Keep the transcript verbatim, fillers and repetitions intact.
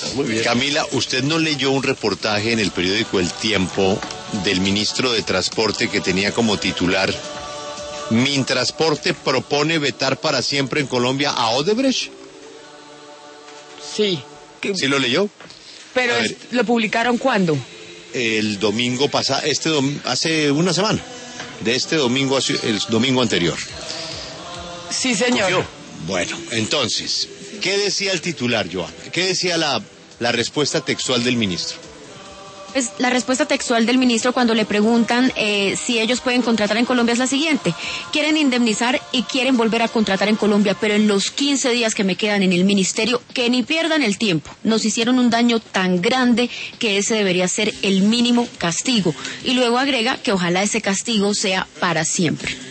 Muy bien. Camila, ¿usted no leyó un reportaje en el periódico El Tiempo del ministro de Transporte que tenía como titular: Mintransporte propone vetar para siempre en Colombia a Odebrecht? Sí. ¿Sí lo leyó? Pero A es- ver. ¿lo publicaron cuándo? El domingo pasado, este dom- hace una semana, de este domingo, hace- el domingo anterior. Sí, señor. ¿Cogió? Bueno, entonces, ¿qué decía el titular, Joana? ¿Qué decía la, la respuesta textual del ministro? Pues la respuesta textual del ministro cuando le preguntan eh, si ellos pueden contratar en Colombia es la siguiente: quieren indemnizar y quieren volver a contratar en Colombia, pero en los quince días que me quedan en el ministerio, que ni pierdan el tiempo. Nos hicieron un daño tan grande que ese debería ser el mínimo castigo. Y luego agrega que ojalá ese castigo sea para siempre.